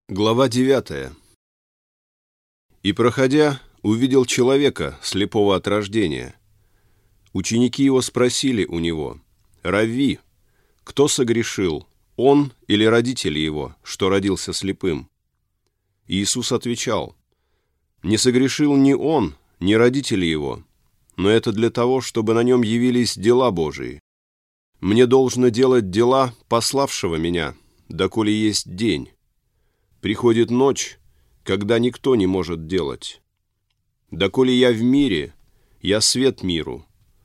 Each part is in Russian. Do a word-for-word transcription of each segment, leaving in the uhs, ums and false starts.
Глава девятая. «И, проходя, увидел человека, слепого от рождения. Ученики его спросили у него: „Равви, кто согрешил, он или родители его, что родился слепым?“ Иисус отвечал: „Не согрешил ни он, ни родители его, но это для того, чтобы на нем явились дела Божии. Мне должно делать дела пославшего меня, доколе есть день. Приходит ночь, когда никто не может делать. Доколе я в мире, я свет миру“.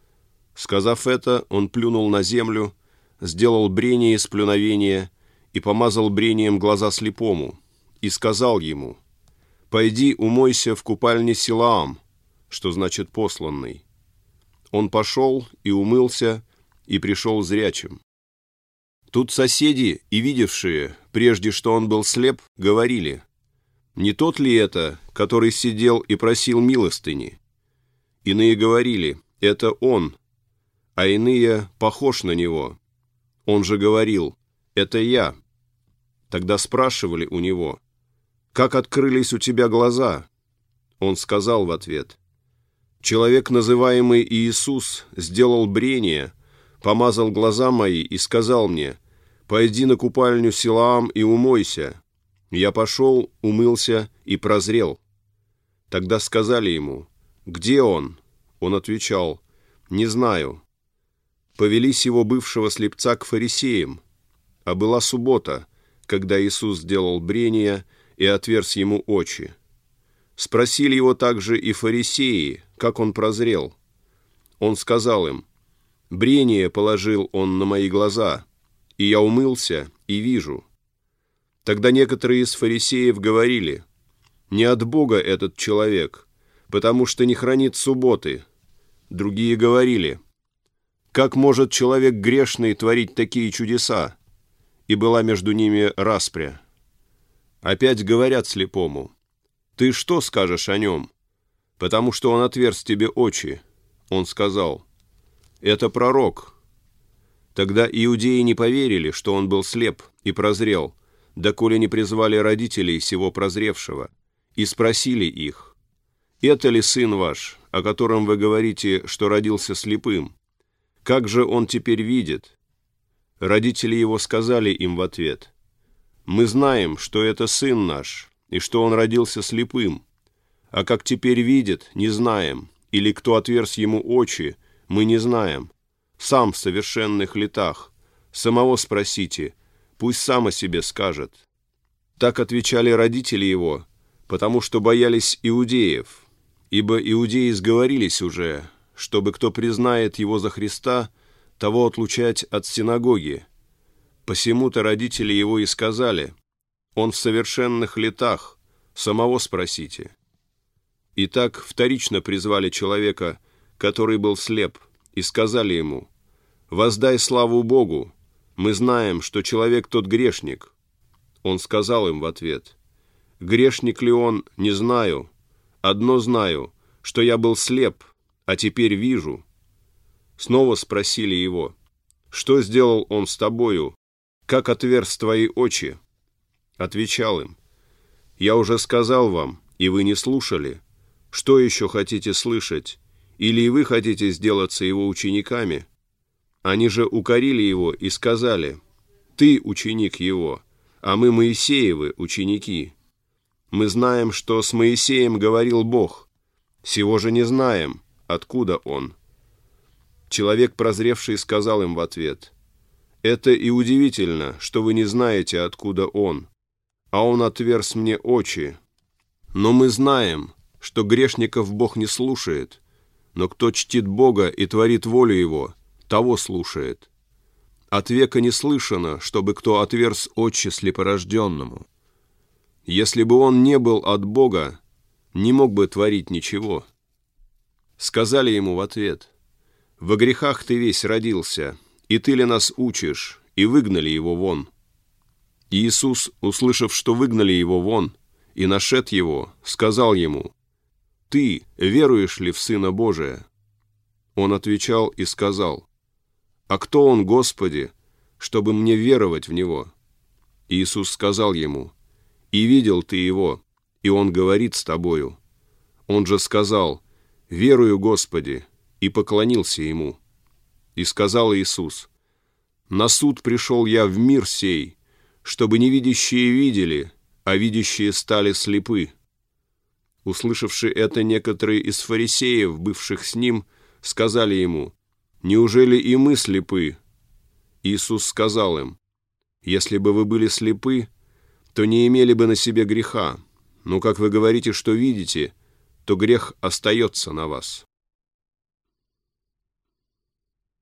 Сказав это, он плюнул на землю, сделал брение из плюновения и помазал брением глаза слепому, и сказал ему: „Пойди умойся в купальне Силаам“, что значит «посланный». Он пошел и умылся, и пришел зрячим. Тут соседи и видевшие, прежде что он был слеп, говорили: „Не тот ли это, который сидел и просил милостыни?“ Иные говорили: „Это он“, а иные: „Похож на него“. Он же говорил: „Это я“. Тогда спрашивали у него: „Как открылись у тебя глаза?“ Он сказал в ответ: „Человек, называемый Иисус, сделал брение, помазал глаза мои и сказал мне: „Пойди на купальню Силаам и умойся“. Я пошел, умылся и прозрел“. Тогда сказали ему: „Где он?“ Он отвечал: „Не знаю“. Повели сего бывшего слепца к фарисеям. А была суббота, когда Иисус сделал брение и отверз ему очи. Спросили его также и фарисеи, как он прозрел. Он сказал им: „Брение положил он на мои глаза, и я умылся и вижу“. Тогда некоторые из фарисеев говорили: „Не от Бога этот человек, потому что не хранит субботы“. Другие говорили: „Как может человек грешный творить такие чудеса?“ И была между ними распря. Опять говорят слепому: „Ты что скажешь о нем? Потому что он отверз тебе очи“. Он сказал: „Это пророк“. Тогда иудеи не поверили, что он был слеп и прозрел, доколе не призвали родителей сего прозревшего, и спросили их: „Это ли сын ваш, о котором вы говорите, что родился слепым? Как же он теперь видит?“ Родители его сказали им в ответ: „Мы знаем, что это сын наш, и что он родился слепым, а как теперь видит, не знаем, или кто отверз ему очи, мы не знаем. Сам в совершенных летах. Самого спросите, пусть сам о себе скажет“. Так отвечали родители его, потому что боялись иудеев, ибо иудеи сговорились уже, чтобы кто признает его за Христа, того отлучать от синагоги. Посему-то родители его и сказали: „Он в совершенных летах, самого спросите“. Итак, вторично призвали человека, который был слеп, и сказали ему: „Воздай славу Богу, мы знаем, что человек тот грешник“. Он сказал им в ответ: „Грешник ли он, не знаю. Одно знаю, что я был слеп, а теперь вижу“. Снова спросили его: „Что сделал он с тобою? Как отверз твои очи?“ Отвечал им: „Я уже сказал вам, и вы не слушали. Что еще хотите слышать? Или и вы хотите сделаться его учениками?“ Они же укорили его и сказали: „Ты ученик его, а мы Моисеевы ученики. Мы знаем, что с Моисеем говорил Бог. Сего же не знаем, откуда он“. Человек, прозревший, сказал им в ответ: „Это и удивительно, что вы не знаете, откуда он, а он отверз мне очи. Но мы знаем, что грешников Бог не слушает, но кто чтит Бога и творит волю Его, того слушает. От века не слышано, чтобы кто отверз очи слепорожденному. Если бы он не был от Бога, не мог бы творить ничего“. Сказали ему в ответ: „Во грехах ты весь родился, и ты ли нас учишь?“ И выгнали его вон. Иисус, услышав, что выгнали его вон, и нашед его, сказал ему: „Ты веруешь ли в Сына Божия?“ Он отвечал и сказал: „А кто он, Господи, чтобы мне веровать в него?“ Иисус сказал ему: и видел ты его, и он говорит с тобою». Он же сказал: «Верую, Господи», и поклонился ему. И сказал Иисус: «На суд пришел я в мир сей, чтобы невидящие видели, а видящие стали слепы». Услышавши это, некоторые из фарисеев, бывших с ним, сказали ему: «Неужели и мы слепы?» Иисус сказал им: «Если бы вы были слепы, то не имели бы на себе греха, но как вы говорите, что видите, то грех остается на вас».